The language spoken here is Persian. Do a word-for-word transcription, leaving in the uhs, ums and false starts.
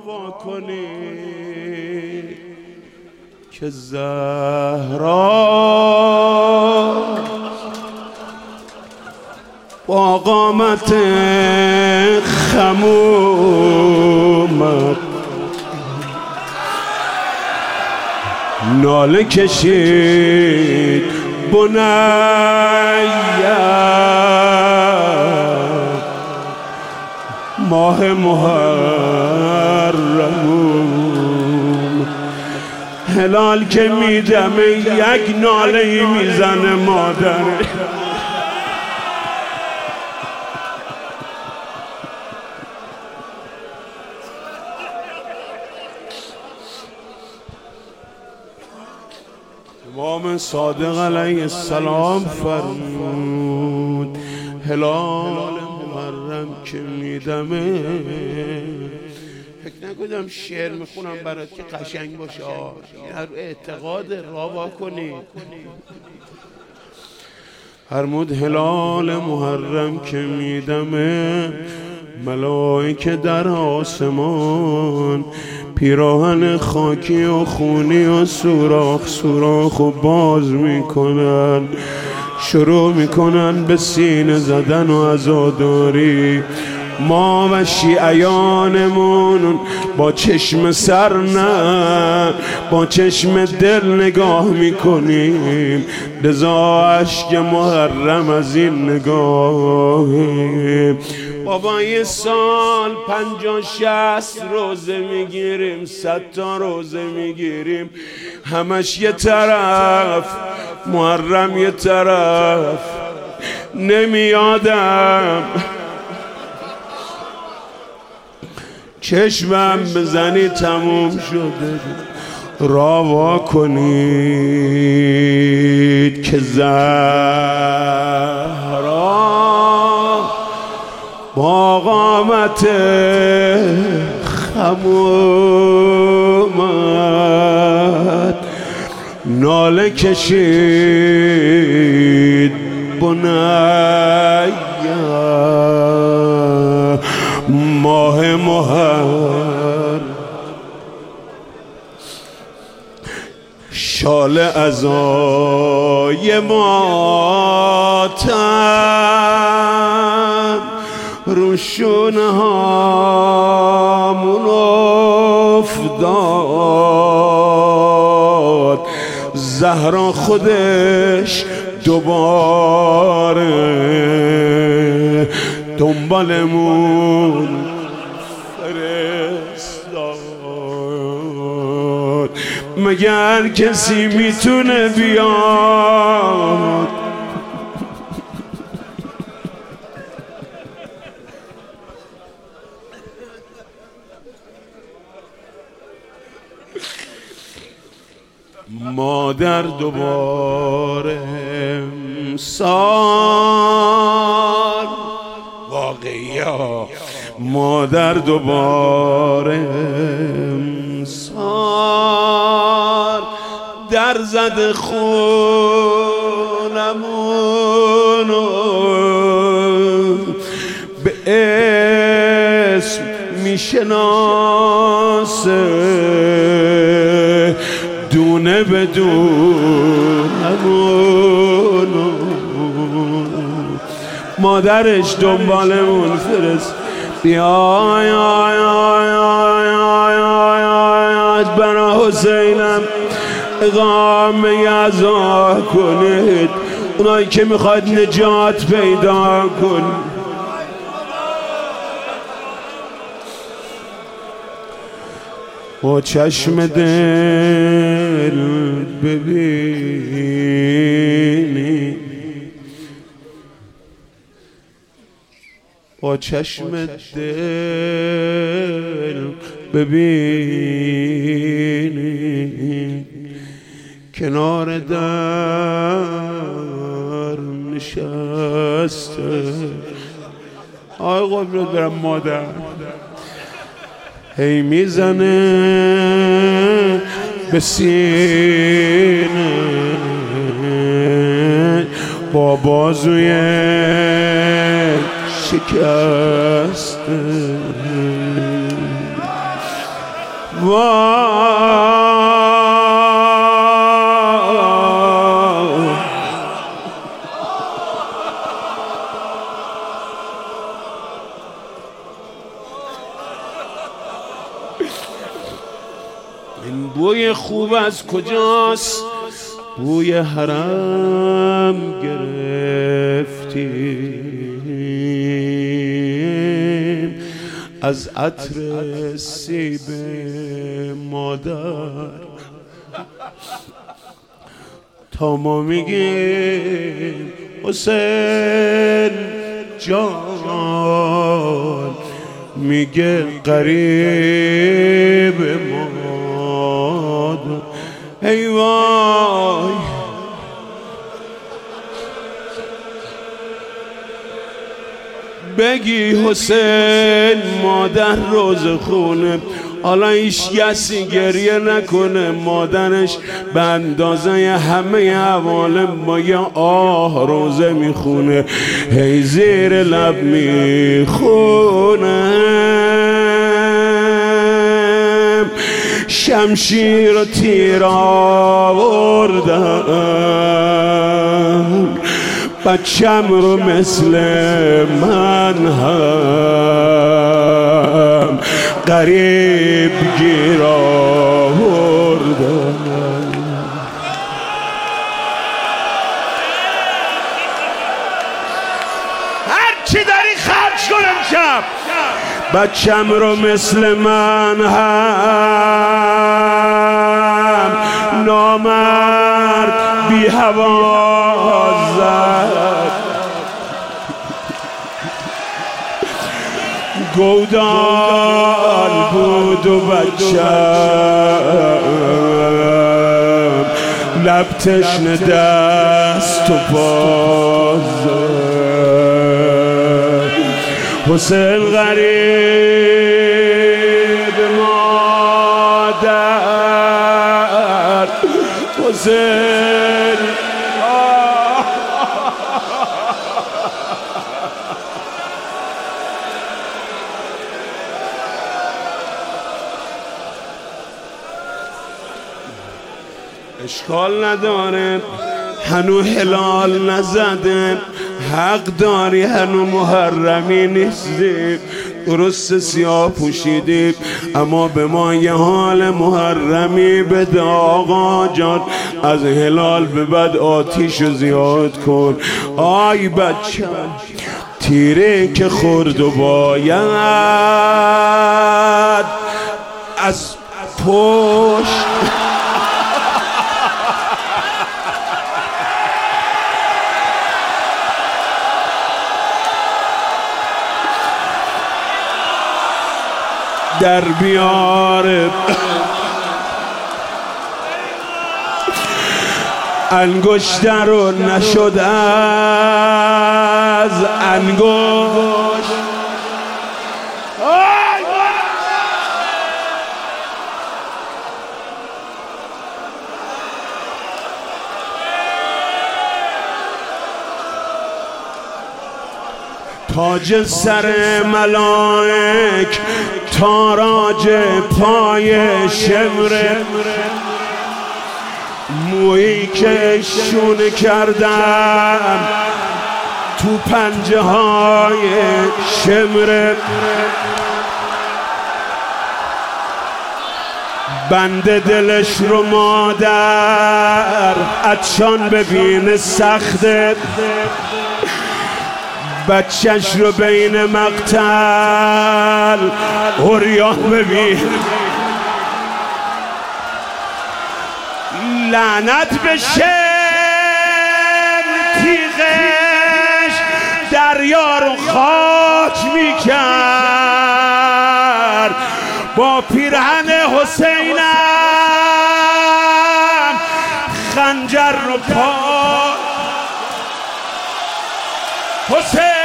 وا کنید که زهرا با قامت خمومت ناله کشید بنیه ماه محرم هلال که میدمه یک ناله میزنه مادر امام صادق علیه السلام فرمود هلال محرم که میدمه فکر نکنم شعر میخونم برات که قشنگ باشه هر اعتقاد روا کنید فرمود هلال محرم که میدمه ملائکه در آسمان پیراهن خاکی و خونی و سوراخ سوراخ و باز میکنن شروع میکنن به سینه زدن و عزاداری ما و شیعیانمون با چشم سر نه با چشم دل نگاه میکنیم لذا اشک محرم از این نگاهیم بابا یه سال پنجاه شصت روزه میگیریم صد تا روزه میگیریم همش یه طرف محرم یه طرف نمیادم چشمم بزنی تموم شده روا کنید که زهرا با قامت خمومت ناله کشید بنیه ماه محرم شال عزای ماتم رو شونه هامون افتاد زهرا خودش دوباره دنبالمون فرستاد مگر کسی میتونه بیاد مادر دوباره امسال واقعی ها مادر دوباره امسال در زد خونمونو به اسم میشناسه دونه به دونمونو مادرش دنبالمون فرست بیای آی آی آی آی آی آی برا حسینم اقامه عزا کنید اونایی که میخواد نجات پیدا کن با چشم دل ببینی با چشم دل ببینی کنار در نشسته آی قبرت برم مادر هی میزنه به سینه با بازوی شکسته این بوی خوب از کجاست؟ بوی حرم گرفتیم از عطر سیب مادر تا ما میگیم حسین جان میگه قریب مادر. ای وای بگی حسین مادر روز خونه، حالا هیچ کسی گریه نکنه، مادرش به اندازه همه عوالم با یه آه روزه میخونه، هی زیر لب میخونه شمشیر و تیر آوردم بچم رو مثل من هم غریب گیر آوردم. هر چی داری خرج کن امشب، بچم رو مثل من هم نامرد بی هوا زد، گودال بود و بچم لب تشنه دست و پا زد. حسین غریب مادر، حسین اشکال نداره هنو هلال نزده، حق داری هنو محرمی نیستی، درست سیاه پوشیدی اما به ما یه حال محرمی بده آقا جان، از هلال به بعد آتیشو زیاد کن. آی بچه تیره که خورد و باید از پشت در بیاره، انگشت رو نشد از انگشت. تاج سر ملائک، تاراج پای شمره، مویی که شونه کردم تو پنجه های شمره، بنده دلش رو مادر عطشان ببینه سخته، بچهش رو بین مقتل عریان ببین، لعنت بشه تیغش دریا رو خاک میکرد، با پیرهن حسینم خنجر رو پا حسین